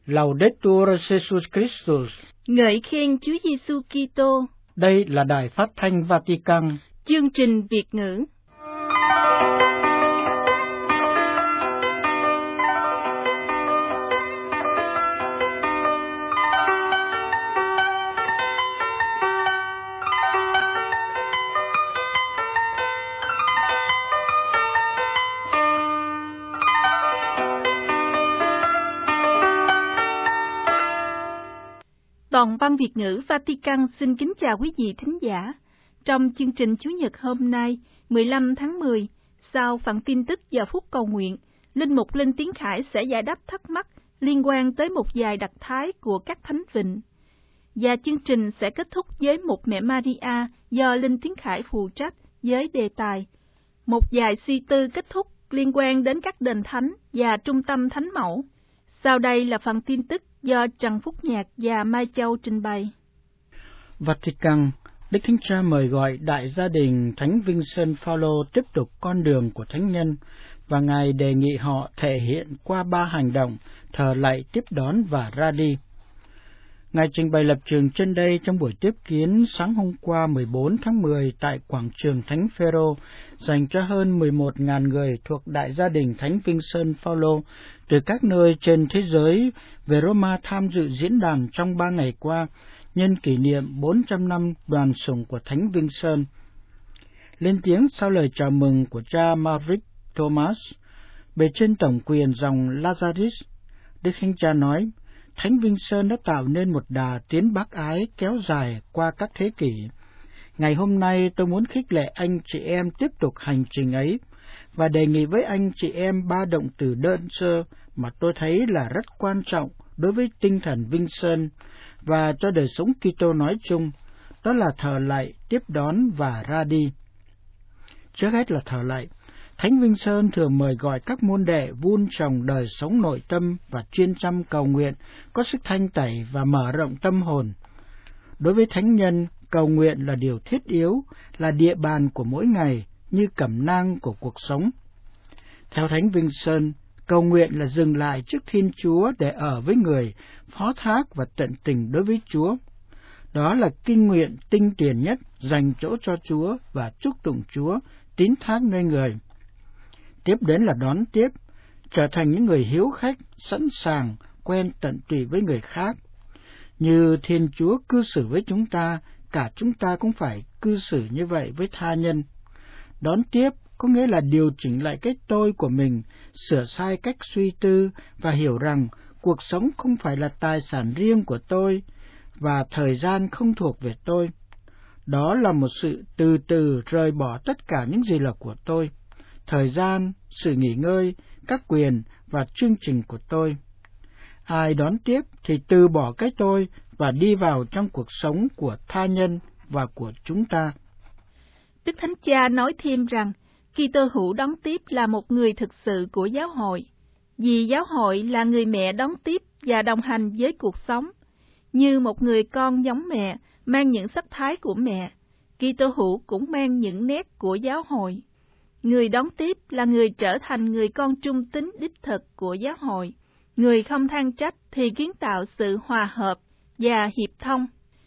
Laudetur Jesus Christus. Ngợi khen Chúa Giêsu Kitô. Đây là Đài Phát thanh Vatican. Chương trình Việt ngữ. Toàn văn Việt ngữ Vatican xin kính chào quý vị thính giả. Trong chương trình Chủ nhật hôm nay, 15 tháng 10, sau phần tin tức và phút cầu nguyện, Linh mục Linh Tiến Khải sẽ giải đáp thắc mắc liên quan tới một vài đặc thái của các thánh vịnh. Và chương trình sẽ kết thúc với một Mẹ Maria do Linh Tiến Khải phụ trách với đề tài một vài suy tư kết thúc liên quan đến các đền thánh và trung tâm thánh mẫu. Sau đây là phần tin tức do Trần Phúc Nhạc và Mai Châu trình bày. Vatican, Đức Thánh Cha mời gọi đại gia đình Thánh Vincent Paulo tiếp tục con đường của thánh nhân, và Ngài đề nghị họ thể hiện qua 3 hành động: thờ lạy, tiếp đón và ra đi. Ngài trình bày lập trường trên đây trong buổi tiếp kiến sáng hôm qua 14 tháng 10 tại quảng trường Thánh Phêrô dành cho hơn 11.000 người thuộc đại gia đình Thánh Vincent Paulo từ các nơi trên thế giới về Roma tham dự diễn đàn trong 3 ngày qua nhân kỷ niệm 400 năm đoàn sủng của Thánh Vincent. Lên tiếng sau lời chào mừng của cha Maverick Thomas, bề trên tổng quyền dòng Lazaris, Đức Thánh Cha nói: Thánh Vincent đã tạo nên một đà tiến bác ái kéo dài qua các thế kỷ. Ngày hôm nay tôi muốn khích lệ anh chị em tiếp tục hành trình ấy và đề nghị với anh chị em 3 động từ đơn sơ mà tôi thấy là rất quan trọng đối với tinh thần Vincent và cho đời sống Kitô nói chung, đó là thờ lạy, tiếp đón và ra đi. Trước hết là thờ lạy. Thánh Vincent thường mời gọi các môn đệ vun trồng đời sống nội tâm và chuyên chăm cầu nguyện, có sức thanh tẩy và mở rộng tâm hồn. Đối với thánh nhân, cầu nguyện là điều thiết yếu, là địa bàn của mỗi ngày, như cẩm nang của cuộc sống. Theo Thánh Vincent, cầu nguyện là dừng lại trước Thiên Chúa để ở với người, phó thác và tận tình đối với Chúa. Đó là kinh nguyện tinh tiền nhất, dành chỗ cho Chúa và chúc tụng Chúa, tín thác nơi người. Tiếp đến là đón tiếp, trở thành những người hiếu khách, sẵn sàng, quen tận tụy với người khác. Như Thiên Chúa cư xử với chúng ta, cả chúng ta cũng phải cư xử như vậy với tha nhân. Đón tiếp có nghĩa là điều chỉnh lại cái tôi của mình, sửa sai cách suy tư và hiểu rằng cuộc sống không phải là tài sản riêng của tôi và thời gian không thuộc về tôi. Đó là một sự từ từ rời bỏ tất cả những gì là của tôi: thời gian, sự nghỉ ngơi, các quyền và chương trình của tôi. Ai đón tiếp thì từ bỏ cái tôi và đi vào trong cuộc sống của tha nhân và của chúng ta. Đức Thánh Cha nói thêm rằng, Kitô hữu đón tiếp là một người thực sự của giáo hội, vì giáo hội là người mẹ đón tiếp và đồng hành với cuộc sống. Như một người con giống mẹ, mang những sắc thái của mẹ, Kitô hữu cũng mang những nét của giáo hội. Người đón tiếp là người trở thành người con trung tín đích thực của giáo hội. Người không than trách thì kiến tạo sự hòa hợp và hiệp thông.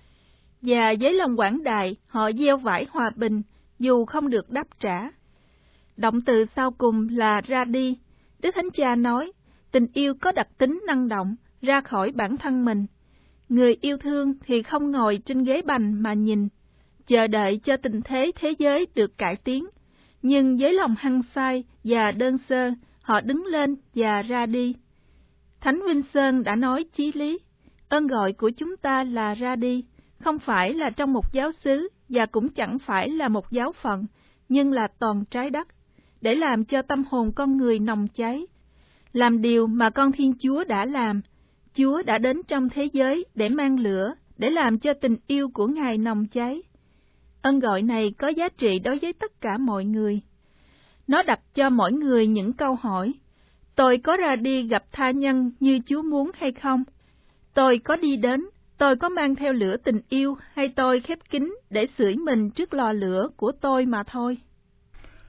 Và với lòng quảng đại, họ gieo vải hòa bình, dù không được đáp trả. Động từ sau cùng là ra đi. Đức Thánh Cha nói, tình yêu có đặc tính năng động, ra khỏi bản thân mình. Người yêu thương thì không ngồi trên ghế bành mà nhìn, chờ đợi cho tình thế giới được cải tiến. Nhưng với lòng hăng say và đơn sơ, họ đứng lên và ra đi. Thánh Vincent đã nói chí lý, ơn gọi của chúng ta là ra đi, không phải là trong một giáo xứ và cũng chẳng phải là một giáo phận, nhưng là toàn trái đất, để làm cho tâm hồn con người nồng cháy. Làm điều mà con Thiên Chúa đã làm. Chúa đã đến trong thế giới để mang lửa, để làm cho tình yêu của Ngài nồng cháy. Ơn gọi này có giá trị đối với tất cả mọi người. Nó đặt cho mỗi người những câu hỏi. Tôi có ra đi gặp tha nhân như Chúa muốn hay không? Tôi có đi đến, tôi có mang theo lửa tình yêu, hay tôi khép kín để sưởi mình trước lò lửa của tôi mà thôi?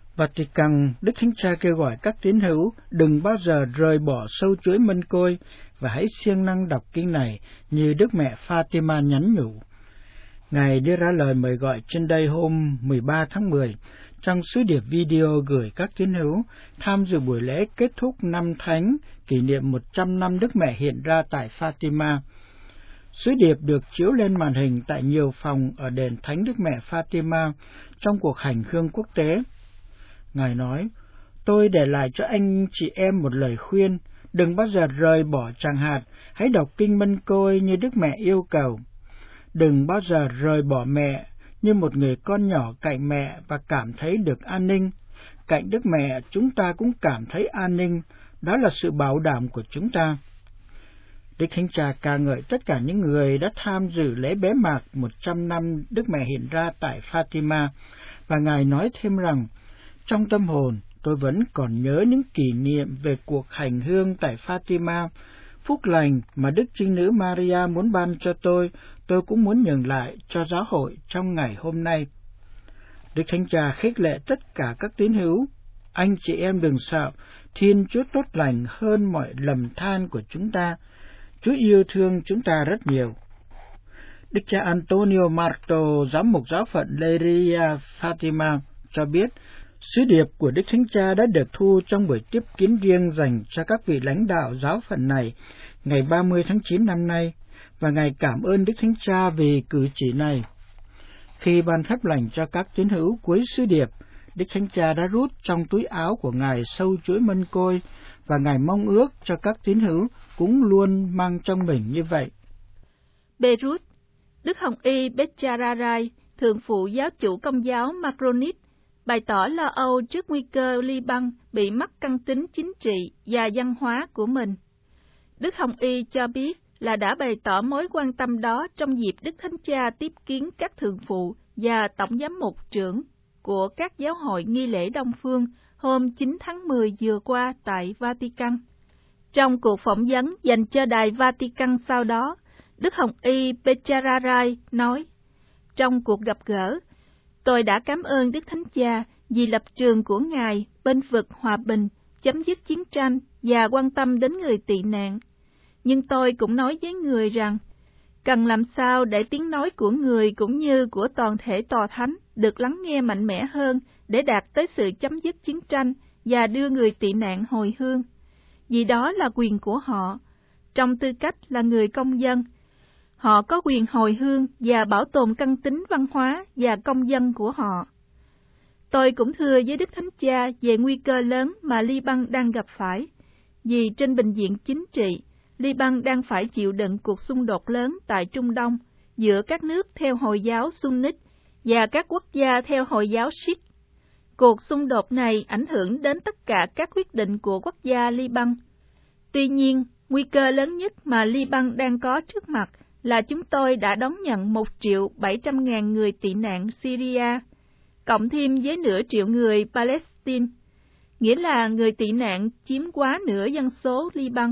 Vatican, Đức Thánh Cha kêu gọi các tín hữu đừng bao giờ rời bỏ sâu chuỗi mân côi và hãy siêng năng đọc kinh này như Đức Mẹ Fatima nhắn nhủ. Ngài đưa ra lời mời gọi trên đây hôm 13 tháng 10 trong sứ điệp video gửi các tín hữu tham dự buổi lễ kết thúc năm Thánh kỷ niệm 100 năm Đức Mẹ hiện ra tại Fatima. Sứ điệp được chiếu lên màn hình tại nhiều phòng ở đền Thánh Đức Mẹ Fatima trong cuộc hành hương quốc tế. Ngài nói, tôi để lại cho anh chị em một lời khuyên, đừng bao giờ rời bỏ tràng hạt, hãy đọc kinh Mân Côi như Đức Mẹ yêu cầu. Đừng bao giờ rời bỏ mẹ như một người con nhỏ cạnh mẹ và cảm thấy được an ninh. Cạnh Đức Mẹ chúng ta cũng cảm thấy an ninh, đó là sự bảo đảm của chúng ta. Đức Thánh Cha ca ngợi tất cả những người đã tham dự lễ bế mạc 100 năm Đức Mẹ hiện ra tại Fatima, và Ngài nói thêm rằng, trong tâm hồn tôi vẫn còn nhớ những kỷ niệm về cuộc hành hương tại Fatima. Phúc lành mà Đức Trinh Nữ Maria muốn ban cho tôi cũng muốn nhường lại cho giáo hội trong ngày hôm nay. Đức Thánh Cha khích lệ tất cả các tín hữu, anh chị em đừng sợ, Thiên Chúa tốt lành hơn mọi lầm than của chúng ta. Chúa yêu thương chúng ta rất nhiều. Đức cha Antonio Marto, giám mục giáo phận Leiria Fatima, cho biết sứ điệp của Đức Thánh Cha đã được thu trong buổi tiếp kiến riêng dành cho các vị lãnh đạo giáo phận này ngày 30 tháng 9 năm nay, và Ngài cảm ơn Đức Thánh Cha vì cử chỉ này. Khi ban phép lành cho các tín hữu cuối sứ điệp, Đức Thánh Cha đã rút trong túi áo của Ngài sâu chuỗi mân côi, và Ngài mong ước cho các tín hữu cũng luôn mang trong mình như vậy. Beirut, Đức Hồng Y Bechararai, thượng phụ giáo chủ Công giáo Macronit, bày tỏ lo âu trước nguy cơ Liban bị mắc căn tính chính trị và văn hóa của mình. Đức Hồng Y cho biết là đã bày tỏ mối quan tâm đó trong dịp Đức Thánh Cha tiếp kiến các thượng phụ và tổng giám mục trưởng của các giáo hội nghi lễ Đông Phương hôm 9 tháng 10 vừa qua tại Vatican. Trong cuộc phỏng vấn dành cho đài Vatican sau đó, Đức Hồng Y Bechararai nói, trong cuộc gặp gỡ, tôi đã cảm ơn Đức Thánh Cha vì lập trường của Ngài bên vực hòa bình, chấm dứt chiến tranh và quan tâm đến người tị nạn. Nhưng tôi cũng nói với người rằng, cần làm sao để tiếng nói của người cũng như của toàn thể tòa thánh được lắng nghe mạnh mẽ hơn để đạt tới sự chấm dứt chiến tranh và đưa người tị nạn hồi hương. Vì đó là quyền của họ. Trong tư cách là người công dân, họ có quyền hồi hương và bảo tồn căn tính văn hóa và công dân của họ. Tôi cũng thưa với Đức Thánh Cha về nguy cơ lớn mà Liban đang gặp phải, vì trên bình diện chính trị, Liban đang phải chịu đựng cuộc xung đột lớn tại Trung Đông giữa các nước theo Hồi giáo Sunnit và các quốc gia theo Hồi giáo Sikh. Cuộc xung đột này ảnh hưởng đến tất cả các quyết định của quốc gia Liban. Tuy nhiên, nguy cơ lớn nhất mà Liban đang có trước mặt là chúng tôi đã đón nhận 1.700.000 người tị nạn Syria, cộng thêm với nửa triệu người Palestine, nghĩa là người tị nạn chiếm quá nửa dân số Liban.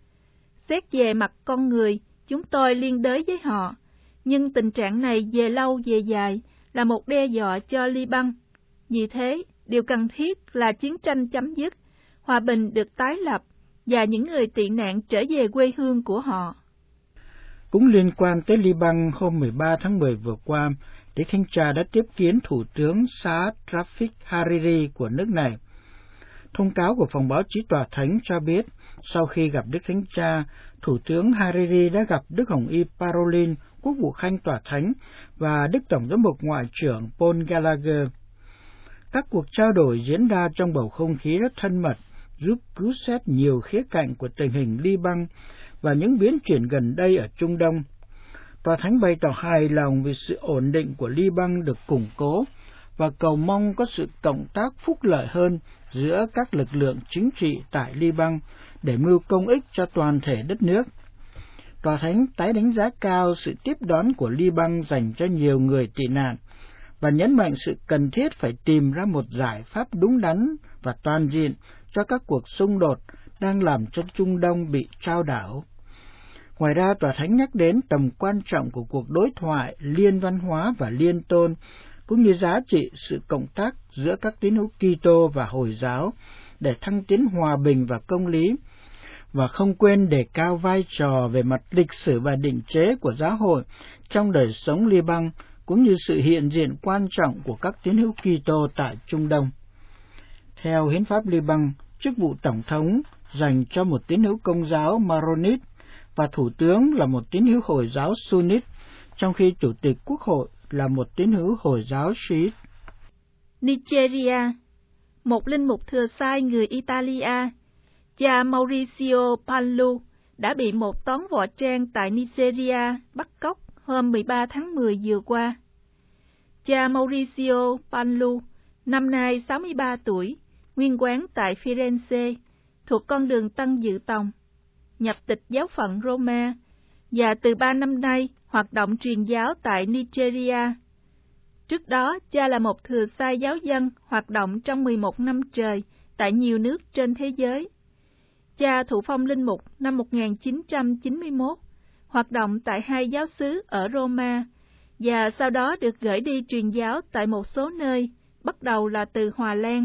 Xét về mặt con người, chúng tôi liên đới với họ, nhưng tình trạng này về lâu về dài là một đe dọa cho Liban. Vì thế, điều cần thiết là chiến tranh chấm dứt, hòa bình được tái lập và những người tị nạn trở về quê hương của họ. Cũng liên quan tới Liban, hôm 13 tháng 10 vừa qua, Đức Thánh Cha đã tiếp kiến Thủ tướng Saad Rafik Hariri của nước này. Thông cáo của phòng báo chí Tòa Thánh cho biết, sau khi gặp Đức Thánh Cha, Thủ tướng Hariri đã gặp Đức Hồng Y Parolin, Quốc vụ Khanh Tòa Thánh, và Đức Tổng giám mục Ngoại trưởng Paul Gallagher. Các cuộc trao đổi diễn ra trong bầu không khí rất thân mật, giúp cứu xét nhiều khía cạnh của tình hình Liban và những biến chuyển gần đây ở Trung Đông. Tòa Thánh bày tỏ hài lòng vì sự ổn định của Liban được củng cố và cầu mong có sự cộng tác phúc lợi hơn giữa các lực lượng chính trị tại Liban để mưu công ích cho toàn thể đất nước. Tòa Thánh tái đánh giá cao sự tiếp đón của Liban dành cho nhiều người tị nạn và nhấn mạnh sự cần thiết phải tìm ra một giải pháp đúng đắn và toàn diện cho các cuộc xung đột đang làm cho Trung Đông bị trao đảo. Ngoài ra, Tòa Thánh nhắc đến tầm quan trọng của cuộc đối thoại liên văn hóa và liên tôn, cũng như giá trị sự cộng tác giữa các tín hữu Kitô và Hồi giáo để thăng tiến hòa bình và công lý, và không quên đề cao vai trò về mặt lịch sử và định chế của giáo hội trong đời sống Liban, cũng như sự hiện diện quan trọng của các tín hữu Kitô tại Trung Đông. Theo hiến pháp Liban, chức vụ tổng thống dành cho một tín hữu Công giáo Maronit và thủ tướng là một tín hữu Hồi giáo Sunnit, trong khi chủ tịch quốc hội là một tín hữu Hồi giáo Shiite. Nigeria, một linh mục thừa sai người Italia, cha Mauricio Panlu, đã bị một toán võ trang tại Nigeria bắt cóc hôm 13 tháng 10 vừa qua. Cha Mauricio Panlu, năm nay 63 tuổi, nguyên quán tại Firenze, thuộc con đường Tân Dự Tòng, nhập tịch giáo phận Roma, và từ 3 năm nay hoạt động truyền giáo tại Nigeria. Trước đó, cha là một thừa sai giáo dân hoạt động trong 11 năm trời tại nhiều nước trên thế giới. Cha thụ phong linh mục năm 1991, hoạt động tại 2 giáo xứ ở Roma, và sau đó được gửi đi truyền giáo tại một số nơi, bắt đầu là từ Hòa Lan.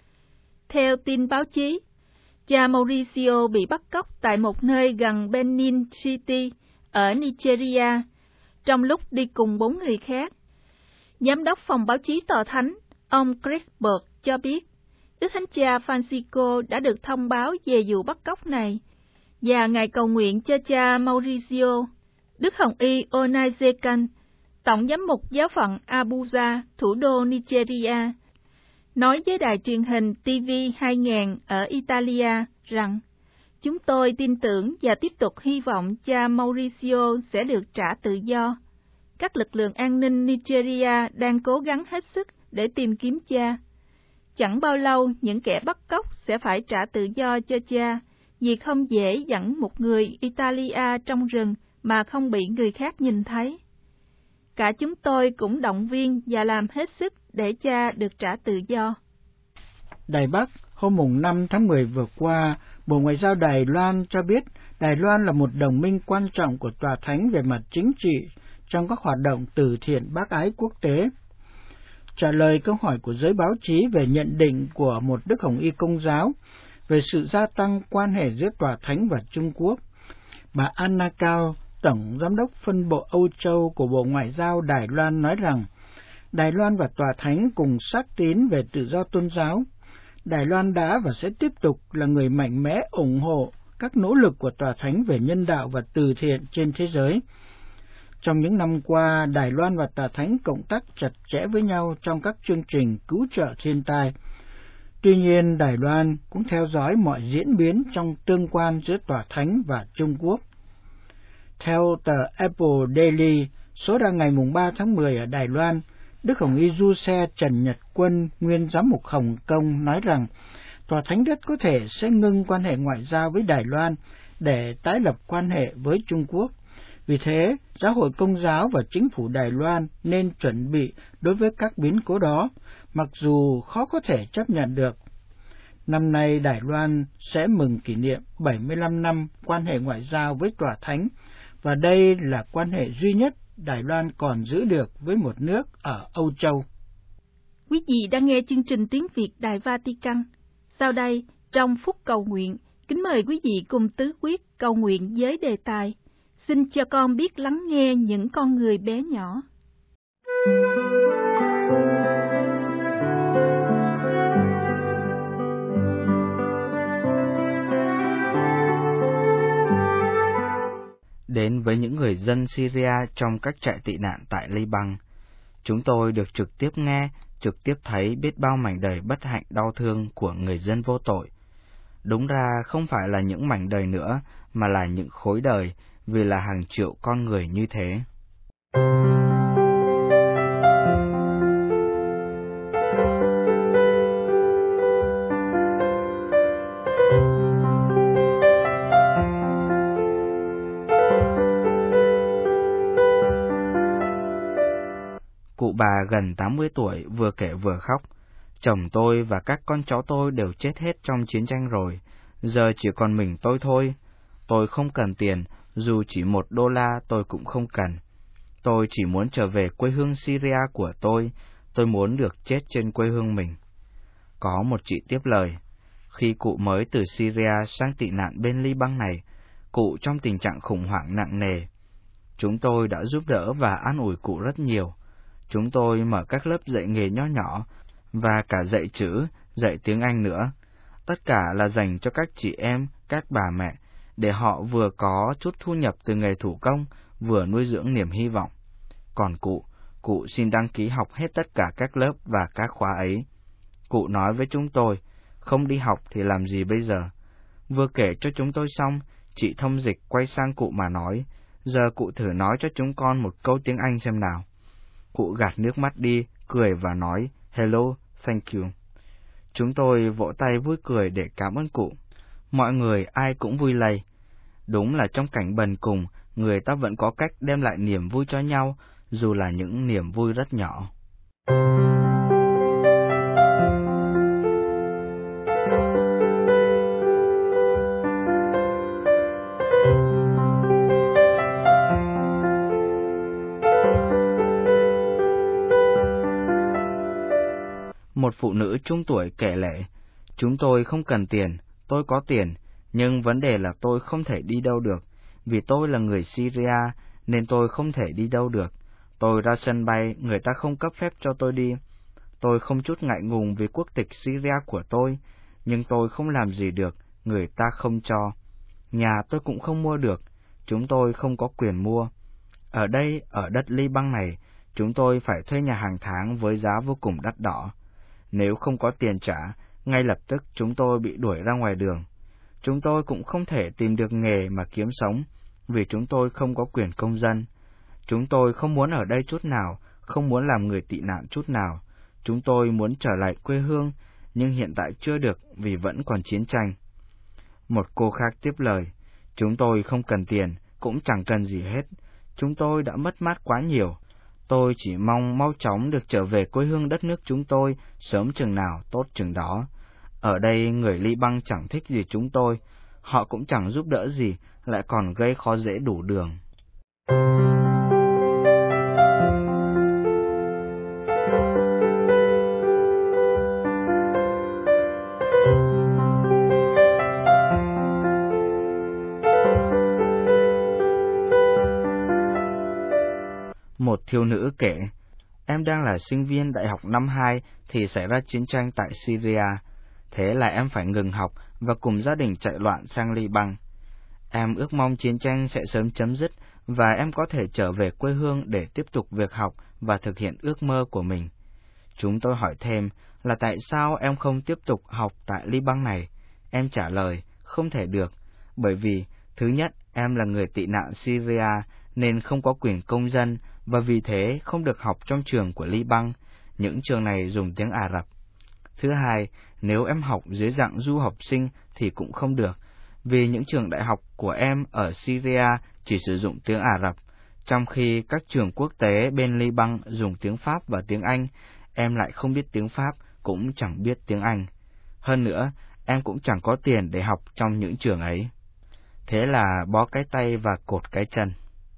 Theo tin báo chí, cha Mauricio bị bắt cóc tại một nơi gần Benin City ở Nigeria, trong lúc đi cùng 4 người khác. Giám đốc phòng báo chí tòa thánh, ông Chris Burke cho biết, Đức Thánh Cha Francisco đã được thông báo về vụ bắt cóc này, và ngài cầu nguyện cho cha Mauricio. Đức Hồng Y Onazekan, tổng giám mục giáo phận Abuja, thủ đô Nigeria, nói với đài truyền hình TV 2000 ở Italia rằng, chúng tôi tin tưởng và tiếp tục hy vọng cha Mauricio sẽ được trả tự do. Các lực lượng an ninh Nigeria đang cố gắng hết sức để tìm kiếm cha. Chẳng bao lâu, những kẻ bắt cóc sẽ phải trả tự do cho cha, vì không dễ dẫn một người Italia trong rừng mà không bị người khác nhìn thấy. Cả chúng tôi cũng động viên và làm hết sức để cha được trả tự do. Đài Bắc, hôm 5 tháng 10 vừa qua, Bộ Ngoại giao Đài Loan cho biết Đài Loan là một đồng minh quan trọng của Tòa Thánh về mặt chính trị trong các hoạt động từ thiện bác ái quốc tế. Trả lời câu hỏi của giới báo chí về nhận định của một Đức Hồng Y Công giáo về sự gia tăng quan hệ giữa Tòa Thánh và Trung Quốc, bà Anna Cao, Tổng Giám đốc phân bộ Âu Châu của Bộ Ngoại giao Đài Loan nói rằng Đài Loan và Tòa Thánh cùng xác tín về tự do tôn giáo. Đài Loan đã và sẽ tiếp tục là người mạnh mẽ ủng hộ các nỗ lực của Tòa Thánh về nhân đạo và từ thiện trên thế giới. Trong những năm qua, Đài Loan và Tòa Thánh cộng tác chặt chẽ với nhau trong các chương trình cứu trợ thiên tai. Tuy nhiên, Đài Loan cũng theo dõi mọi diễn biến trong tương quan giữa Tòa Thánh và Trung Quốc. Theo tờ Apple Daily, số ra ngày 3 tháng 10 ở Đài Loan, Đức Hồng Y Du Xe Trần Nhật Quân, nguyên giám mục Hồng Kông, nói rằng Tòa Thánh rất có thể sẽ ngưng quan hệ ngoại giao với Đài Loan để tái lập quan hệ với Trung Quốc. Vì thế, Giáo hội Công giáo và chính phủ Đài Loan nên chuẩn bị đối với các biến cố đó, mặc dù khó có thể chấp nhận được. Năm nay, Đài Loan sẽ mừng kỷ niệm 75 năm quan hệ ngoại giao với Tòa Thánh, và đây là quan hệ duy nhất Đài Loan còn giữ được với một nước ở Âu Châu. Quý vị đang nghe chương trình tiếng Việt Đài Vatican. Sau đây, trong phút cầu nguyện, kính mời quý vị cùng tứ quyết cầu nguyện với đề tài: xin cho con biết lắng nghe những con người bé nhỏ. Đến với những người dân Syria trong các trại tị nạn tại Liban, chúng tôi được trực tiếp nghe, trực tiếp thấy biết bao mảnh đời bất hạnh đau thương của người dân vô tội. Đúng ra không phải là những mảnh đời nữa, mà là những khối đời, vì là hàng triệu con người như thế. Cụ bà gần 80 tuổi vừa kể vừa khóc. Chồng tôi và các con cháu tôi đều chết hết trong chiến tranh rồi, giờ chỉ còn mình tôi thôi. Tôi không cần tiền, dù chỉ $1 tôi cũng không cần. Tôi chỉ muốn trở về quê hương Syria của tôi muốn được chết trên quê hương mình. Có một chị tiếp lời: Khi cụ mới từ Syria sang tị nạn bên Liban này, cụ trong tình trạng khủng hoảng nặng nề. Chúng tôi đã giúp đỡ và an ủi cụ rất nhiều. Chúng tôi mở các lớp dạy nghề nho nhỏ, và cả dạy chữ, dạy tiếng Anh nữa. Tất cả là dành cho các chị em, các bà mẹ, để họ vừa có chút thu nhập từ nghề thủ công, vừa nuôi dưỡng niềm hy vọng. Còn cụ xin đăng ký học hết tất cả các lớp và các khóa ấy. Cụ nói với chúng tôi, không đi học thì làm gì bây giờ? Vừa kể cho chúng tôi xong, chị thông dịch quay sang cụ mà nói, giờ cụ thử nói cho chúng con một câu tiếng Anh xem nào. Cụ gạt nước mắt đi, cười và nói, hello, thank you. Chúng tôi vỗ tay vui cười để cảm ơn cụ. Mọi người ai cũng vui lây. Đúng là trong cảnh bần cùng, người ta vẫn có cách đem lại niềm vui cho nhau, dù là những niềm vui rất nhỏ. Một phụ nữ trung tuổi kể lể, chúng tôi không cần tiền, tôi có tiền, nhưng vấn đề là tôi không thể đi đâu được, vì tôi là người Syria nên tôi không thể đi đâu được. Tôi ra sân bay, người ta không cấp phép cho tôi đi. Tôi không chút ngại ngùng vì quốc tịch Syria của tôi, nhưng tôi không làm gì được, người ta không cho. Nhà tôi cũng không mua được, chúng tôi không có quyền mua. Ở đây, ở đất Liban này, chúng tôi phải thuê nhà hàng tháng với giá vô cùng đắt đỏ. Nếu không có tiền trả, ngay lập tức chúng tôi bị đuổi ra ngoài đường. Chúng tôi cũng không thể tìm được nghề mà kiếm sống, vì chúng tôi không có quyền công dân. Chúng tôi không muốn ở đây chút nào, không muốn làm người tị nạn chút nào. Chúng tôi muốn trở lại quê hương, nhưng hiện tại chưa được vì vẫn còn chiến tranh. Một cô khác tiếp lời, chúng tôi không cần tiền, cũng chẳng cần gì hết. Chúng tôi đã mất mát quá nhiều. Tôi chỉ mong mau chóng được trở về quê hương đất nước chúng tôi, sớm chừng nào tốt chừng đó. Ở đây người Liban chẳng thích gì chúng tôi, họ cũng chẳng giúp đỡ gì, lại còn gây khó dễ đủ đường. Một thiếu nữ kể, em đang là sinh viên đại học năm 2 thì xảy ra chiến tranh tại Syria. Thế là em phải ngừng học và cùng gia đình chạy loạn sang Liban. Em ước mong chiến tranh sẽ sớm chấm dứt và em có thể trở về quê hương để tiếp tục việc học và thực hiện ước mơ của mình. Chúng tôi hỏi thêm là tại sao em không tiếp tục học tại Liban này. Em trả lời, không thể được, bởi vì, thứ nhất, em là người tị nạn Syria nên không có quyền công dân và vì thế không được học trong trường của Liban, những trường này dùng tiếng Ả Rập. Thứ hai, nếu em học dưới dạng du học sinh thì cũng không được, vì những trường đại học của em ở Syria chỉ sử dụng tiếng Ả Rập, trong khi các trường quốc tế bên Liban dùng tiếng Pháp và tiếng Anh, em lại không biết tiếng Pháp, cũng chẳng biết tiếng Anh. Hơn nữa, em cũng chẳng có tiền để học trong những trường ấy. Thế là bó cái tay và cột cái chân.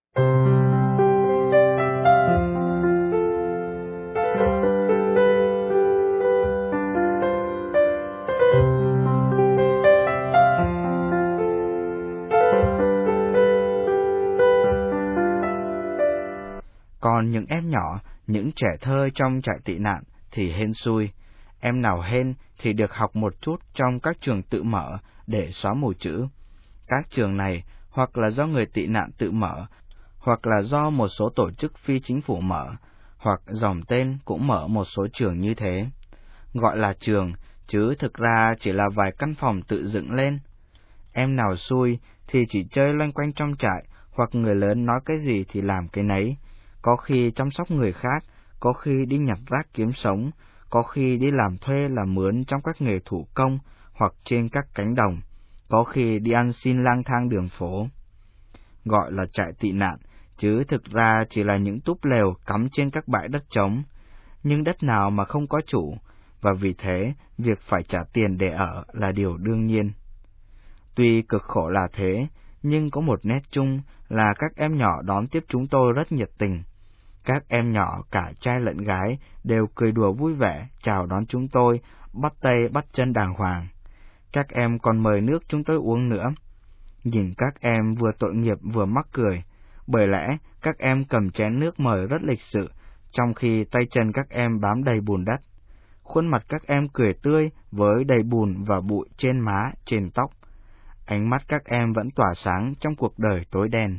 Còn những em nhỏ, những trẻ thơ trong trại tị nạn thì hên xui. Em nào hên thì được học một chút trong các trường tự mở để xóa mù chữ. Các trường này hoặc là do người tị nạn tự mở, hoặc là do một số tổ chức phi chính phủ mở, hoặc dòng tên cũng mở một số trường như thế. Gọi là trường, chứ thực ra chỉ là vài căn phòng tự dựng lên. Em nào xui thì chỉ chơi loanh quanh trong trại, hoặc người lớn nói cái gì thì làm cái nấy. Có khi chăm sóc người khác, có khi đi nhặt rác kiếm sống, có khi đi làm thuê làm mướn trong các nghề thủ công hoặc trên các cánh đồng, có khi đi ăn xin lang thang đường phố. Gọi là trại tị nạn, chứ thực ra chỉ là những túp lều cắm trên các bãi đất trống, nhưng đất nào mà không có chủ, và vì thế việc phải trả tiền để ở là điều đương nhiên. Tuy cực khổ là thế, nhưng có một nét chung là các em nhỏ đón tiếp chúng tôi rất nhiệt tình. Các em nhỏ cả trai lẫn gái đều cười đùa vui vẻ chào đón chúng tôi, bắt tay bắt chân đàng hoàng. Các em còn mời nước chúng tôi uống nữa. Nhìn các em vừa tội nghiệp vừa mắc cười, bởi lẽ các em cầm chén nước mời rất lịch sự, trong khi tay chân các em bám đầy bùn đất. Khuôn mặt các em cười tươi với đầy bùn và bụi trên má, trên tóc. Ánh mắt các em vẫn tỏa sáng trong cuộc đời tối đen.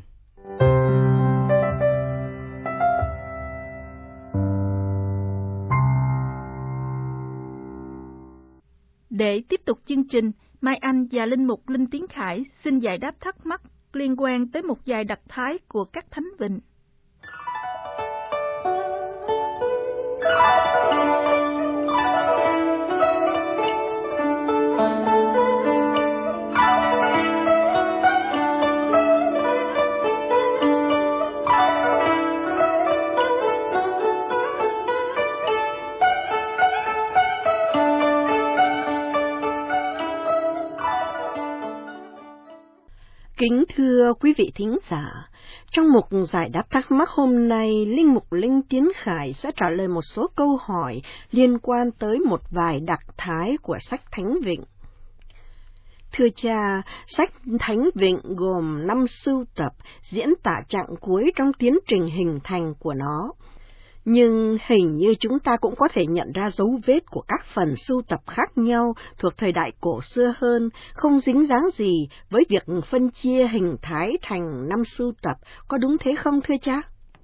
Để tiếp tục chương trình, Mai Anh và Linh Mục Linh Tiến Khải xin giải đáp thắc mắc liên quan tới một vài đặc thái của các thánh vịnh. Kính thưa quý vị thính giả, trong mục giải đáp thắc mắc hôm nay, Linh Mục Linh Tiến Khải sẽ trả lời một số câu hỏi liên quan tới một vài đặc thái của sách Thánh Vịnh. Thưa cha, sách Thánh Vịnh gồm 5 sưu tập diễn tả chặng cuối trong tiến trình hình thành của nó. Nhưng hình như chúng ta cũng có thể nhận ra dấu vết của các phần sưu tập khác nhau thuộc thời đại cổ xưa hơn, không dính dáng gì với việc phân chia hình thái thành 5 sưu tập, có đúng thế không thưa cha?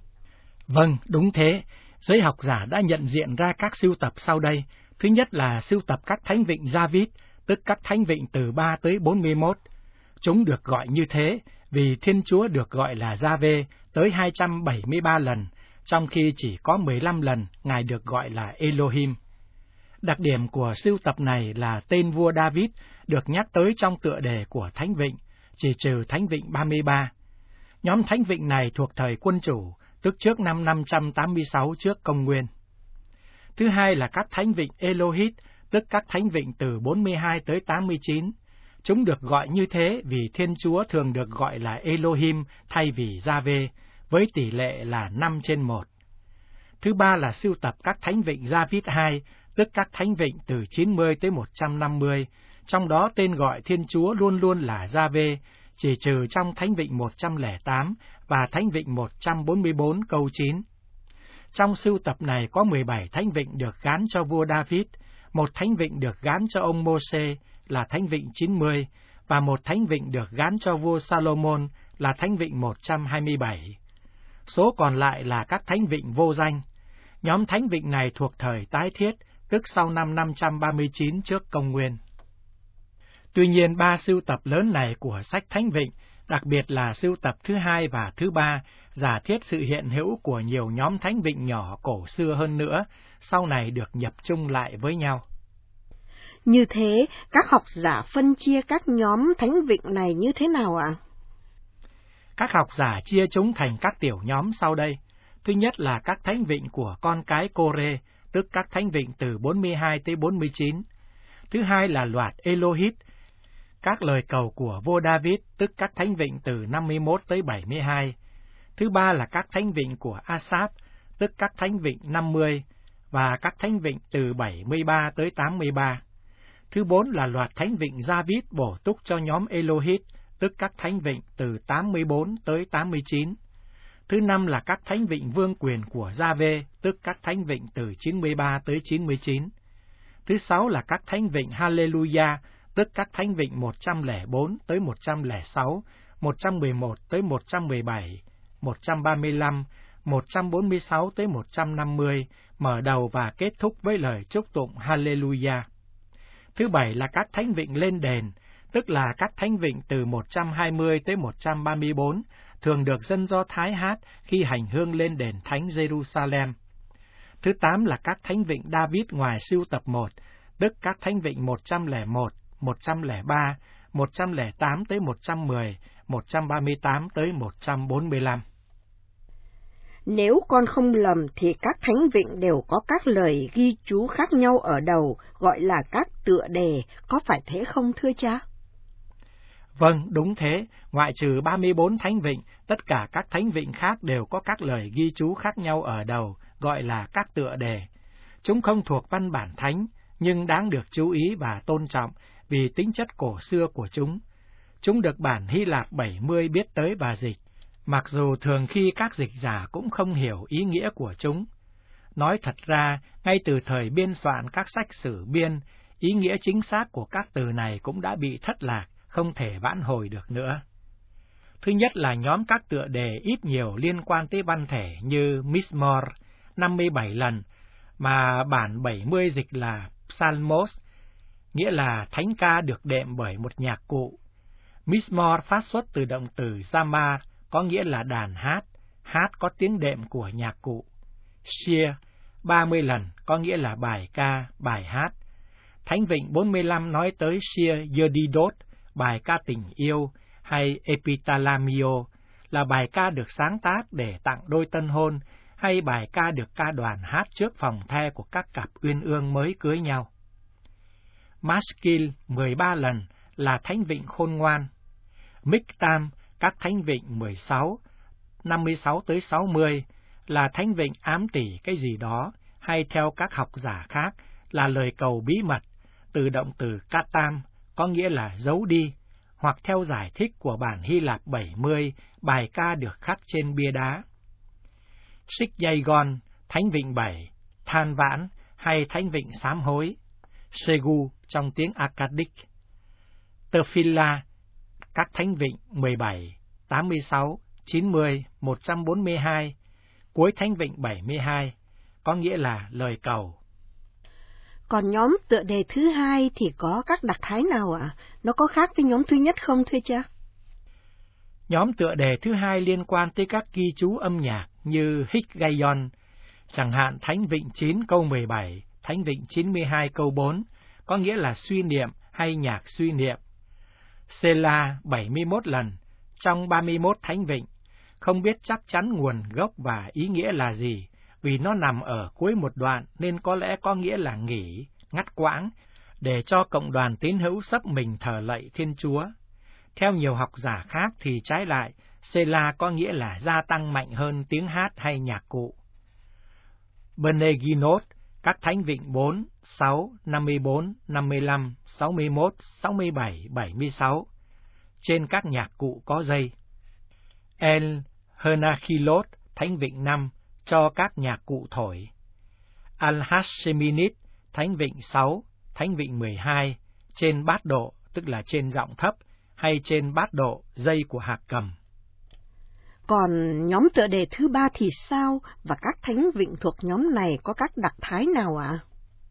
Vâng, đúng thế. Giới học giả đã nhận diện ra các sưu tập sau đây. Thứ nhất là sưu tập các thánh vịnh David, tức các thánh vịnh từ 3 tới 41. Chúng được gọi như thế vì Thiên Chúa được gọi là Gia-vê tới 273 lần, trong khi chỉ có 15 lần Ngài được gọi là Elohim. Đặc điểm của sưu tập này là tên vua David được nhắc tới trong tựa đề của Thánh Vịnh, chỉ trừ Thánh Vịnh 33. Nhóm Thánh Vịnh này thuộc thời quân chủ, tức trước năm 586 trước công nguyên. Thứ hai là các Thánh Vịnh Elohit, tức các Thánh Vịnh từ 42 tới 89. Chúng được gọi như thế vì Thiên Chúa thường được gọi là Elohim thay vì Gia-vê, với tỷ lệ là 5/1. Thứ ba là sưu tập các thánh vịnh David II, tức các thánh vịnh từ 90 tới 150, trong đó tên gọi Thiên Chúa luôn luôn là Gia-vê, chỉ trừ trong thánh vịnh 108 và thánh vịnh 144 câu 9. Trong sưu tập này có 17 thánh vịnh được gán cho vua David, một thánh vịnh được gán cho ông Mô-sê là thánh vịnh 90, và một thánh vịnh được gán cho vua Salomon là thánh vịnh 127. Số còn lại là các thánh vịnh vô danh. Nhóm thánh vịnh này thuộc thời tái thiết, tức sau năm 539 trước công nguyên. Tuy nhiên, 3 sưu tập lớn này của sách Thánh Vịnh, đặc biệt là sưu tập thứ 2 và thứ 3, giả thiết sự hiện hữu của nhiều nhóm thánh vịnh nhỏ cổ xưa hơn nữa, sau này được nhập chung lại với nhau. Như thế, các học giả phân chia các nhóm thánh vịnh này như thế nào ạ? Các học giả chia chúng thành các tiểu nhóm sau đây. Thứ nhất là các thánh vịnh của con cái Cô-rê, tức các thánh vịnh từ 42 tới 49. Thứ hai là loạt Elohit, các lời cầu của vua David, tức các thánh vịnh từ 51 tới 72. Thứ ba là các thánh vịnh của Asaph, tức các thánh vịnh 50, và các thánh vịnh từ 73 tới 83. Thứ bốn là loạt thánh vịnh David bổ túc cho nhóm Elohit, tức các thánh vịnh từ 84 tới 89. Thứ năm là các thánh vịnh vương quyền của Gia-vê, tức các thánh vịnh từ 93 tới 99. Thứ sáu là các thánh vịnh Hallelujah, tức các thánh vịnh 104 tới 106, 111 tới 117, 135, 146 tới 150, mở đầu và kết thúc với lời chúc tụng Hallelujah. Thứ bảy là các thánh vịnh lên đền, tức là các thánh vịnh từ 120 tới 134, thường được dân Do Thái hát khi hành hương lên đền thánh Jerusalem. Thứ 8 là các thánh vịnh David ngoài sưu tập 1, tức các thánh vịnh 101, 103, 108 tới 110, 138 tới 145. Nếu con không lầm thì các thánh vịnh đều có các lời ghi chú khác nhau ở đầu, gọi là các tựa đề, có phải thế không thưa cha? Vâng, đúng thế. Ngoại trừ 34 thánh vịnh, tất cả các thánh vịnh khác đều có các lời ghi chú khác nhau ở đầu, gọi là các tựa đề. Chúng không thuộc văn bản thánh, nhưng đáng được chú ý và tôn trọng vì tính chất cổ xưa của chúng. Chúng được bản Hy Lạp 70 biết tới và dịch, mặc dù thường khi các dịch giả cũng không hiểu ý nghĩa của chúng. Nói thật ra, ngay từ thời biên soạn các sách sử biên, ý nghĩa chính xác của các từ này cũng đã bị thất lạc, không thể vãn hồi được nữa. Thứ nhất là nhóm các tựa đề ít nhiều liên quan tới văn thể như Mizmor 57 lần, mà bản 70 dịch là Psalmos, nghĩa là thánh ca được đệm bởi một nhạc cụ. Mizmor phát xuất từ động từ Zamar, có nghĩa là đàn hát, hát có tiếng đệm của nhạc cụ. Shir 30 lần, có nghĩa là bài ca, bài hát. Thánh Vịnh 45 nói tới Shir Yedidot, bài ca tình yêu, hay Epitalamio, là bài ca được sáng tác để tặng đôi tân hôn, hay bài ca được ca đoàn hát trước phòng the của các cặp uyên ương mới cưới nhau. Maskil 13 lần là thánh vịnh khôn ngoan. Miktam, các thánh vịnh 16, 56 tới 60, là thánh vịnh ám tỉ cái gì đó, hay theo các học giả khác là lời cầu bí mật, từ động từ katam, có nghĩa là giấu đi, hoặc theo giải thích của bản Hy Lạp 70, bài ca được khắc trên bia đá. Sikyagon, thánh vịnh 7, than vãn, hay thánh vịnh sám hối. Segu trong tiếng Akkadic. Tefillah, các thánh vịnh 17, 86, 90, 142, cuối thánh vịnh 72, có nghĩa là lời cầu. Còn nhóm tựa đề thứ hai thì có các đặc thái nào ạ? Nó có khác với nhóm thứ nhất không thưa cha? Nhóm tựa đề thứ hai liên quan tới các ghi chú âm nhạc như Hikgayon, chẳng hạn thánh vịnh 9 câu 17, thánh vịnh 92 câu 4, có nghĩa là suy niệm hay nhạc suy niệm. Sela 71 lần, trong 31 thánh vịnh, không biết chắc chắn nguồn gốc và ý nghĩa là gì, vì nó nằm ở cuối một đoạn nên có lẽ có nghĩa là nghỉ, ngắt quãng, để cho cộng đoàn tín hữu sắp mình thờ lạy Thiên Chúa. Theo nhiều học giả khác thì trái lại, Sela có nghĩa là gia tăng mạnh hơn tiếng hát hay nhạc cụ. Beneginot, các thánh vịnh 4, 6, 54, 55, 61, 67, 76, trên các nhạc cụ có dây. El Hernachilot, thánh vịnh 5, cho các nhạc cụ thổi. Al-Hasheminit, thánh vịnh 6, thánh vịnh 12, trên bát độ, tức là trên giọng thấp, hay trên bát độ dây của hạc cầm. Còn nhóm tựa đề thứ ba thì sao, và các thánh vịnh thuộc nhóm này có các đặc thái nào ạ?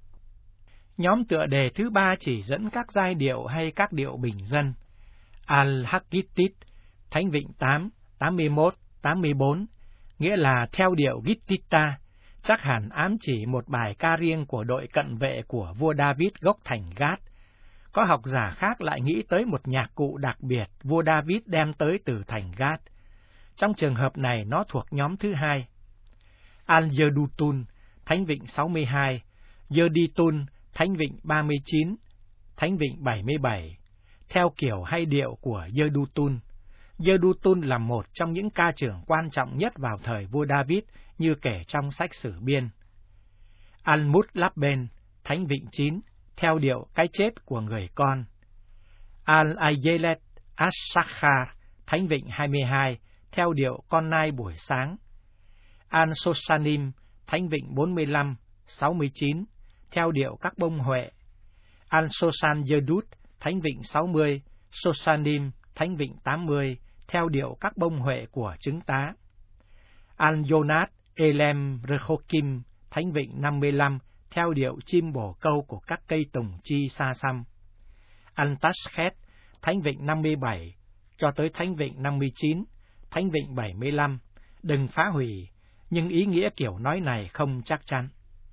Nhóm tựa đề thứ ba chỉ dẫn các giai điệu hay các điệu bình dân. Al-Hakkitit, thánh vịnh 8, 81, 84, nghĩa là theo điệu Gittita, chắc hẳn ám chỉ một bài ca riêng của đội cận vệ của vua David gốc thành Gát. Có học giả khác lại nghĩ tới một nhạc cụ đặc biệt vua David đem tới từ thành Gát. Trong trường hợp này nó thuộc nhóm thứ hai. Al-Yedutun, thánh vịnh 62, Yeditun, thánh vịnh 39, thánh vịnh 77, theo kiểu hay điệu của Yedutun. Yedutun là một trong những ca trưởng quan trọng nhất vào thời vua David, như kể trong sách sử biên. Al-Mutlaben, thánh vịnh 9, theo điệu cái chết của người con. Al-Ayelet As-Sakhar, thánh vịnh 22, theo điệu con nai buổi sáng. Al-Sosanim, thánh vịnh 45, 69, theo điệu các bông huệ. Al-Sosan Yedut, thánh vịnh 60, Sosanim, thánh vịnh 80, theo điệu các bông huệ của trứng tá. Al-Yonat Elem Rehokim, thánh vịnh 55, theo điệu chim bổ câu của các cây tùng chi xa xăm. Al-Tashkhet, thánh vịnh 57, cho tới thánh vịnh 59, thánh vịnh 75, đừng phá hủy, nhưng ý nghĩa kiểu nói này không chắc chắn.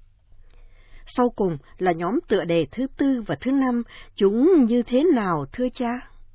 Sau cùng là nhóm tựa đề thứ tư và thứ năm, chúng như thế nào thưa cha?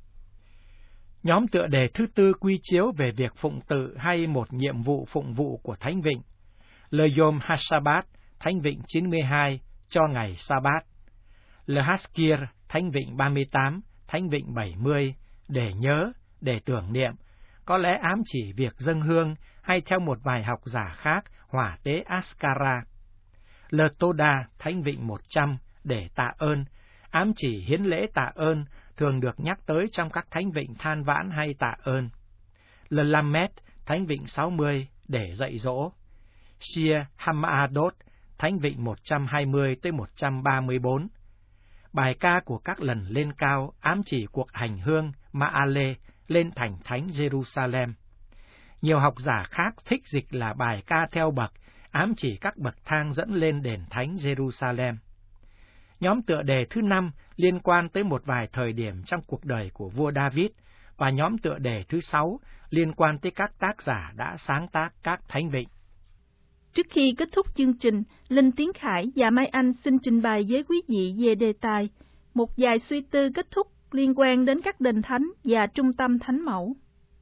Nhóm tựa đề thứ tư quy chiếu về việc phụng tự hay một nhiệm vụ phụng vụ của thánh vịnh. Le Yom HaShabbat, thánh vịnh 92, cho ngày Sa-bát. Le Haskir, thánh vịnh 38, thánh vịnh 70, để nhớ, để tưởng niệm, có lẽ ám chỉ việc dâng hương, hay theo một vài học giả khác, hỏa tế Askara. Le Toda, thánh vịnh 100, để tạ ơn, ám chỉ hiến lễ tạ ơn, thường được nhắc tới trong các thánh vịnh than vãn hay tạ ơn. Le Lamed, thánh vịnh 60, để dạy dỗ. Shir Hamadot, thánh vịnh 120-134. Bài ca của các lần lên cao ám chỉ cuộc hành hương Maale lên thành thánh Jerusalem. Nhiều học giả khác thích dịch là bài ca theo bậc, ám chỉ các bậc thang dẫn lên đền thánh Jerusalem. Nhóm tựa đề thứ 5 liên quan tới một vài thời điểm trong cuộc đời của vua David, và nhóm tựa đề thứ 6 liên quan tới các tác giả đã sáng tác các thánh vịnh. Trước khi kết thúc chương trình, Linh Tiến Khải và Mai Anh xin trình bày với quý vị về đề tài một vài suy tư kết thúc liên quan đến các đền thánh và trung tâm thánh mẫu.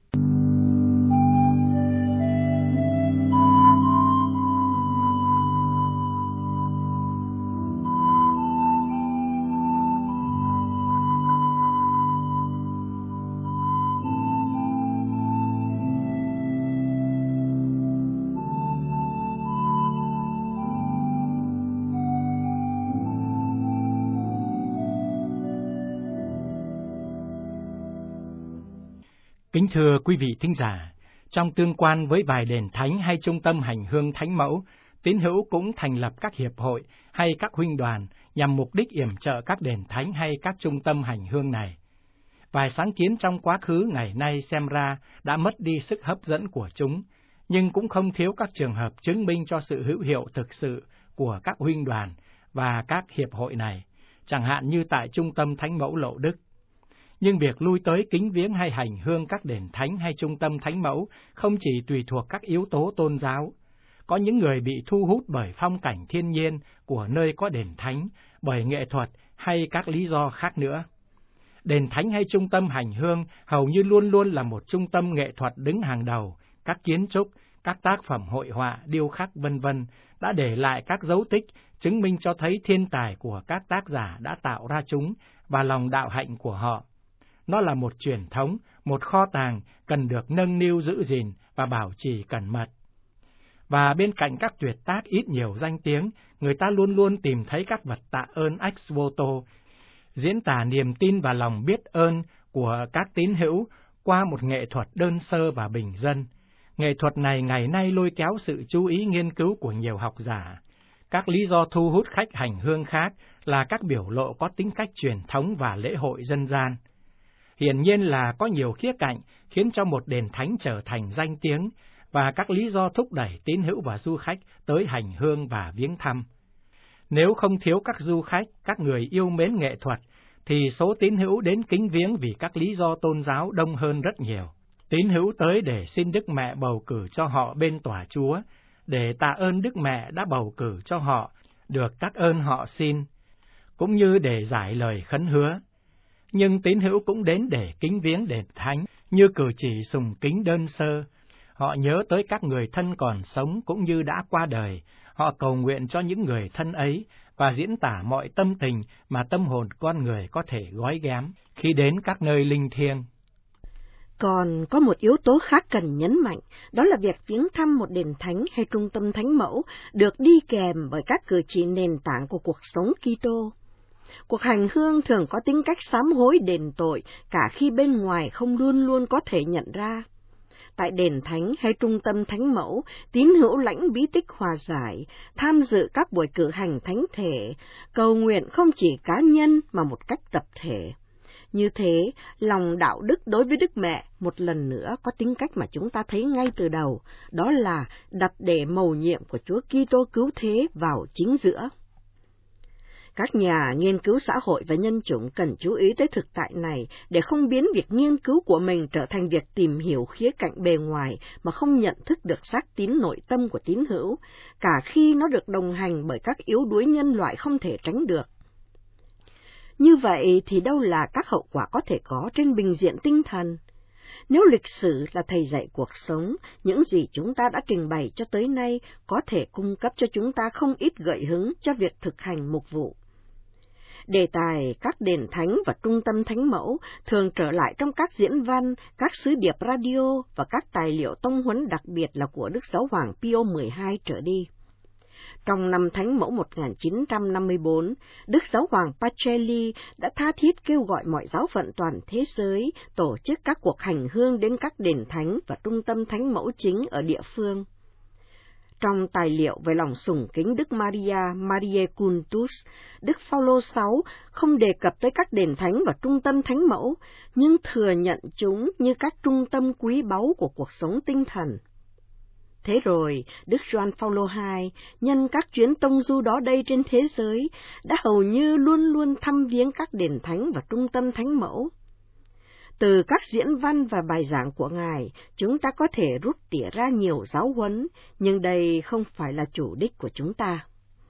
Kính thưa quý vị thính giả, trong tương quan với vài đền thánh hay trung tâm hành hương thánh mẫu, tín hữu cũng thành lập các hiệp hội hay các huynh đoàn nhằm mục đích yểm trợ các đền thánh hay các trung tâm hành hương này. Vài sáng kiến trong quá khứ ngày nay xem ra đã mất đi sức hấp dẫn của chúng, nhưng cũng không thiếu các trường hợp chứng minh cho sự hữu hiệu thực sự của các huynh đoàn và các hiệp hội này, chẳng hạn như tại trung tâm thánh mẫu Lộ Đức. Nhưng việc lui tới kính viếng hay hành hương các đền thánh hay trung tâm thánh mẫu không chỉ tùy thuộc các yếu tố tôn giáo. Có những người bị thu hút bởi phong cảnh thiên nhiên của nơi có đền thánh, bởi nghệ thuật hay các lý do khác nữa. Đền thánh hay trung tâm hành hương hầu như luôn luôn là một trung tâm nghệ thuật đứng hàng đầu. Các kiến trúc, các tác phẩm hội họa, điêu khắc v.v. đã để lại các dấu tích chứng minh cho thấy thiên tài của các tác giả đã tạo ra chúng và lòng đạo hạnh của họ. Nó là một truyền thống, một kho tàng cần được nâng niu giữ gìn và bảo trì cẩn mật. Và bên cạnh các tuyệt tác ít nhiều danh tiếng, người ta luôn luôn tìm thấy các vật tạ ơn ex voto, diễn tả niềm tin và lòng biết ơn của các tín hữu qua một nghệ thuật đơn sơ và bình dân. Nghệ thuật này ngày nay lôi kéo sự chú ý nghiên cứu của nhiều học giả. Các lý do thu hút khách hành hương khác là các biểu lộ có tính cách truyền thống và lễ hội dân gian. Hiển nhiên là có nhiều khía cạnh khiến cho một đền thánh trở thành danh tiếng, và các lý do thúc đẩy tín hữu và du khách tới hành hương và viếng thăm. Nếu không thiếu các du khách, các người yêu mến nghệ thuật, thì số tín hữu đến kính viếng vì các lý do tôn giáo đông hơn rất nhiều. Tín hữu tới để xin Đức Mẹ bầu cử cho họ bên tòa Chúa, để tạ ơn Đức Mẹ đã bầu cử cho họ, được các ơn họ xin, cũng như để giải lời khấn hứa. Nhưng tín hữu cũng đến để kính viếng đền thánh, như cử chỉ sùng kính đơn sơ. Họ nhớ tới các người thân còn sống cũng như đã qua đời, họ cầu nguyện cho những người thân ấy và diễn tả mọi tâm tình mà tâm hồn con người có thể gói ghém khi đến các nơi linh thiêng. Còn có một yếu tố khác cần nhấn mạnh, đó là việc viếng thăm một đền thánh hay trung tâm thánh mẫu được đi kèm bởi các cử chỉ nền tảng của cuộc sống Kitô. Cuộc hành hương thường có tính cách sám hối đền tội, cả khi bên ngoài không luôn luôn có thể nhận ra. Tại đền thánh hay trung tâm thánh mẫu, tín hữu lãnh bí tích hòa giải, tham dự các buổi cử hành thánh thể, cầu nguyện không chỉ cá nhân mà một cách tập thể. Như thế, lòng đạo đức đối với Đức Mẹ một lần nữa có tính cách mà chúng ta thấy ngay từ đầu, đó là đặt để mầu nhiệm của Chúa Kitô cứu thế vào chính giữa. Các nhà nghiên cứu xã hội và nhân chủng cần chú ý tới thực tại này để không biến việc nghiên cứu của mình trở thành việc tìm hiểu khía cạnh bề ngoài mà không nhận thức được xác tín nội tâm của tín hữu, cả khi nó được đồng hành bởi các yếu đuối nhân loại không thể tránh được. Như vậy thì đâu là các hậu quả có thể có trên bình diện tinh thần? Nếu lịch sử là thầy dạy cuộc sống, những gì chúng ta đã trình bày cho tới nay có thể cung cấp cho chúng ta không ít gợi hứng cho việc thực hành mục vụ. Đề tài các đền thánh và trung tâm thánh mẫu thường trở lại trong các diễn văn, các sứ điệp radio và các tài liệu tông huấn đặc biệt là của Đức Giáo hoàng Pio XII trở đi. Trong năm Thánh Mẫu 1954, Đức Giáo hoàng Pacelli đã tha thiết kêu gọi mọi giáo phận toàn thế giới tổ chức các cuộc hành hương đến các đền thánh và trung tâm thánh mẫu chính ở địa phương. Trong tài liệu về lòng sùng kính Đức Mariae Cultus, Đức Phaolô VI không đề cập tới các đền thánh và trung tâm thánh mẫu, nhưng thừa nhận chúng như các trung tâm quý báu của cuộc sống tinh thần. Thế rồi, Đức Gioan Phaolô II, nhân các chuyến tông du đó đây trên thế giới, đã hầu như luôn luôn thăm viếng các đền thánh và trung tâm thánh mẫu. Từ các diễn văn và bài giảng của Ngài, chúng ta có thể rút tỉa ra nhiều giáo huấn, nhưng đây không phải là chủ đích của chúng ta.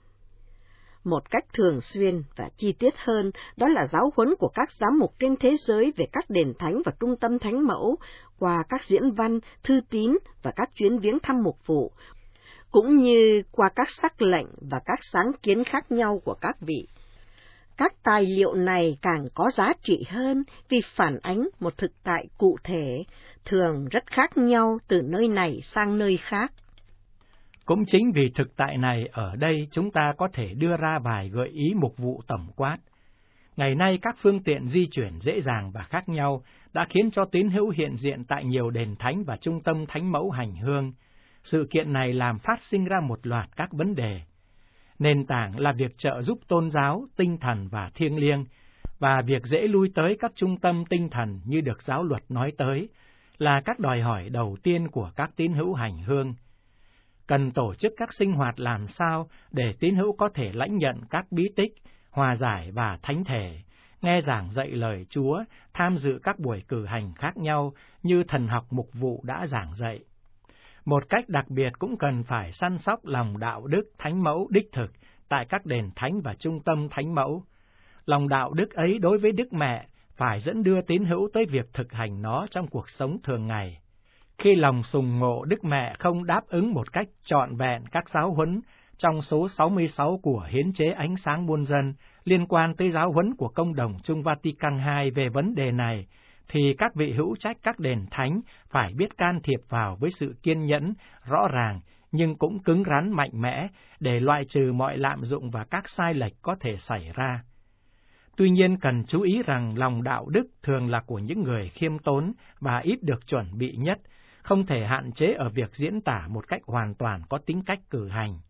Một cách thường xuyên và chi tiết hơn, đó là giáo huấn của các giám mục trên thế giới về các đền thánh và trung tâm thánh mẫu, qua các diễn văn, thư tín và các chuyến viếng thăm mục vụ, cũng như qua các sắc lệnh và các sáng kiến khác nhau của các vị. Các tài liệu này càng có giá trị hơn vì phản ánh một thực tại cụ thể, thường rất khác nhau từ nơi này sang nơi khác. Cũng chính vì thực tại này ở đây chúng ta có thể đưa ra vài gợi ý mục vụ tổng quát. Ngày nay các phương tiện di chuyển dễ dàng và khác nhau đã khiến cho tín hữu hiện diện tại nhiều đền thánh và trung tâm thánh mẫu hành hương. Sự kiện này làm phát sinh ra một loạt các vấn đề. Nền tảng là việc trợ giúp tôn giáo, tinh thần và thiêng liêng, và việc dễ lui tới các trung tâm tinh thần như được giáo luật nói tới, là các đòi hỏi đầu tiên của các tín hữu hành hương. Cần tổ chức các sinh hoạt làm sao để tín hữu có thể lãnh nhận các bí tích, hòa giải và thánh thể, nghe giảng dạy lời Chúa, tham dự các buổi cử hành khác nhau như thần học mục vụ đã giảng dạy. Một cách đặc biệt cũng cần phải săn sóc lòng đạo đức thánh mẫu đích thực tại các đền thánh và trung tâm thánh mẫu. Lòng đạo đức ấy đối với Đức Mẹ phải dẫn đưa tín hữu tới việc thực hành nó trong cuộc sống thường ngày. Khi lòng sùng ngộ Đức Mẹ không đáp ứng một cách trọn vẹn các giáo huấn trong số 66 của Hiến chế Ánh sáng muôn dân liên quan tới giáo huấn của Công đồng Chung Vatican II về vấn đề này, thì các vị hữu trách các đền thánh phải biết can thiệp vào với sự kiên nhẫn, rõ ràng, nhưng cũng cứng rắn mạnh mẽ để loại trừ mọi lạm dụng và các sai lệch có thể xảy ra. Tuy nhiên cần chú ý rằng lòng đạo đức thường là của những người khiêm tốn và ít được chuẩn bị nhất, không thể hạn chế ở việc diễn tả một cách hoàn toàn có tính cách cử hành.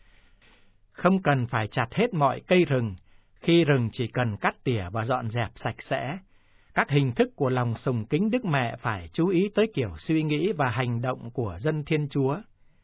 Không cần phải chặt hết mọi cây rừng, khi rừng chỉ cần cắt tỉa và dọn dẹp sạch sẽ. Các hình thức của lòng sùng kính Đức Mẹ phải chú ý tới kiểu suy nghĩ và hành động của dân Thiên Chúa.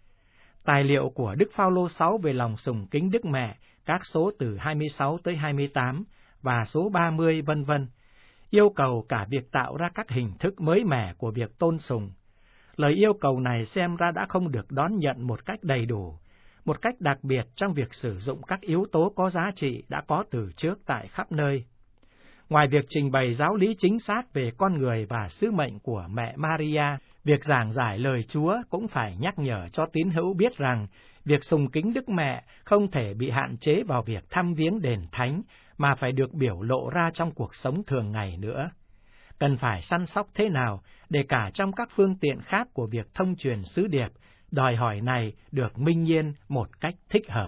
Tài liệu của Đức Phaolô VI về lòng sùng kính Đức Mẹ, các số từ 26 tới 28 và số 30 vân vân, yêu cầu cả việc tạo ra các hình thức mới mẻ của việc tôn sùng. Lời yêu cầu này xem ra đã không được đón nhận một cách đầy đủ, một cách đặc biệt trong việc sử dụng các yếu tố có giá trị đã có từ trước tại khắp nơi. Ngoài việc trình bày giáo lý chính xác về con người và sứ mệnh của mẹ Maria, việc giảng giải lời Chúa cũng phải nhắc nhở cho tín hữu biết rằng việc sùng kính Đức Mẹ không thể bị hạn chế vào việc thăm viếng đền thánh, mà phải được biểu lộ ra trong cuộc sống thường ngày nữa. Cần phải săn sóc thế nào để cả trong các phương tiện khác của việc thông truyền sứ điệp, đòi hỏi này được minh nhiên một cách thích hợp.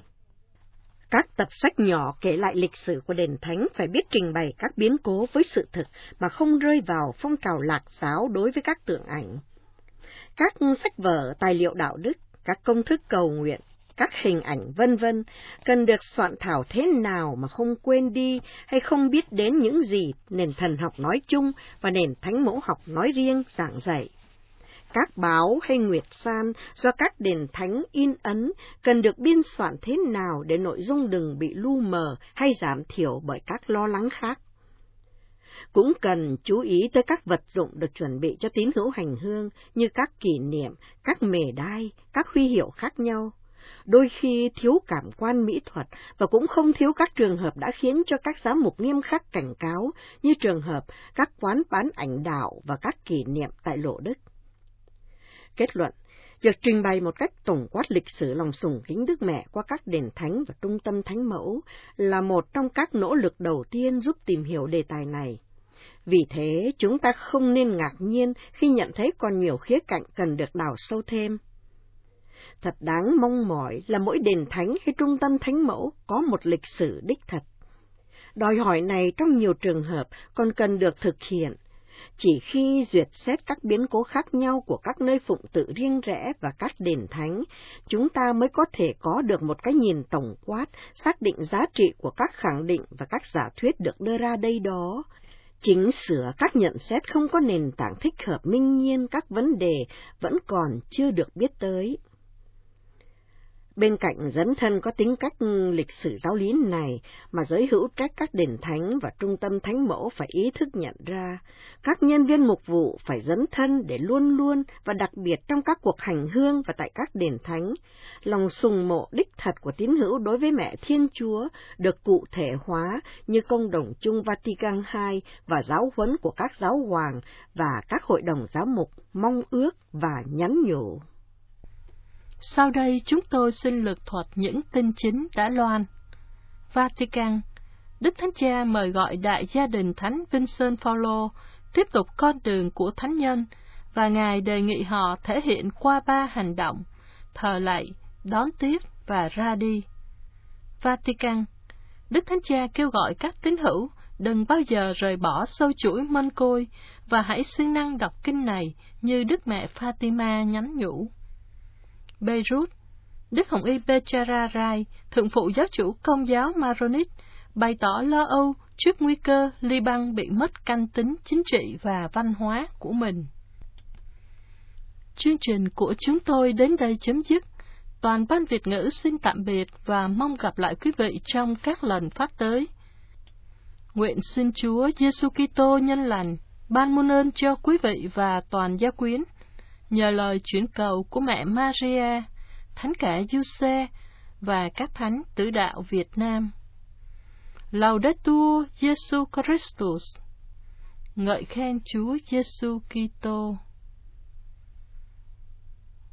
Các tập sách nhỏ kể lại lịch sử của đền thánh phải biết trình bày các biến cố với sự thực mà không rơi vào phong trào lạc giáo đối với các tượng ảnh. Các sách vở, tài liệu đạo đức, các công thức cầu nguyện, các hình ảnh vân vân cần được soạn thảo thế nào mà không quên đi hay không biết đến những gì nền thần học nói chung và nền thánh mẫu học nói riêng giảng dạy. Các báo hay nguyệt san do các đền thánh in ấn cần được biên soạn thế nào để nội dung đừng bị lu mờ hay giảm thiểu bởi các lo lắng khác. Cũng cần chú ý tới các vật dụng được chuẩn bị cho tín hữu hành hương như các kỷ niệm, các mề đai, các huy hiệu khác nhau. Đôi khi thiếu cảm quan mỹ thuật và cũng không thiếu các trường hợp đã khiến cho các giám mục nghiêm khắc cảnh cáo như trường hợp các quán bán ảnh đạo và các kỷ niệm tại Lộ Đức. Kết luận, việc trình bày một cách tổng quát lịch sử lòng sùng kính Đức Mẹ qua các đền thánh và trung tâm thánh mẫu là một trong các nỗ lực đầu tiên giúp tìm hiểu đề tài này. Vì thế, chúng ta không nên ngạc nhiên khi nhận thấy còn nhiều khía cạnh cần được đào sâu thêm. Thật đáng mong mỏi là mỗi đền thánh hay trung tâm thánh mẫu có một lịch sử đích thật. Đòi hỏi này trong nhiều trường hợp còn cần được thực hiện. Chỉ khi duyệt xét các biến cố khác nhau của các nơi phụng tự riêng rẽ và các đền thánh, chúng ta mới có thể có được một cái nhìn tổng quát, xác định giá trị của các khẳng định và các giả thuyết được đưa ra đây đó. Chỉnh sửa các nhận xét không có nền tảng thích hợp minh nhiên các vấn đề vẫn còn chưa được biết tới. Bên cạnh dấn thân có tính cách lịch sử giáo lý này mà giới hữu trách các đền thánh và trung tâm thánh mẫu phải ý thức nhận ra, các nhân viên mục vụ phải dấn thân để luôn luôn và đặc biệt trong các cuộc hành hương và tại các đền thánh, lòng sùng mộ đích thật của tín hữu đối với Mẹ Thiên Chúa được cụ thể hóa như Công đồng chung Vatican II và giáo huấn của các giáo hoàng và các hội đồng giáo mục mong ước và nhắn nhủ. Sau đây chúng tôi xin lược thuật những tin chính đã loan. Vatican, Đức Thánh Cha mời gọi đại gia đình Thánh Vincent Paulo tiếp tục con đường của Thánh Nhân, và Ngài đề nghị họ thể hiện qua 3 hành động: thờ lạy, đón tiếp và ra đi. Vatican, Đức Thánh Cha kêu gọi các tín hữu đừng bao giờ rời bỏ sâu chuỗi mân côi và hãy siêng năng đọc kinh này như Đức Mẹ Fatima nhắn nhủ. Beirut, Đức Hồng Y Becharai, thượng phụ giáo chủ Công giáo Maronite, bày tỏ lo âu trước nguy cơ Liban bị mất căn tính chính trị và văn hóa của mình. Chương trình của chúng tôi đến đây chấm dứt. Toàn ban Việt ngữ xin tạm biệt và mong gặp lại quý vị trong các lần phát tới. Nguyện xin Chúa Giêsu Kitô nhân lành ban muôn ơn cho quý vị và toàn gia quyến, nhờ lời chuyển cầu của Mẹ Maria, Thánh cả Giuse và các thánh tử đạo Việt Nam. Laudetur Jesu Christus. Ngợi khen Chúa Giêsu Kitô.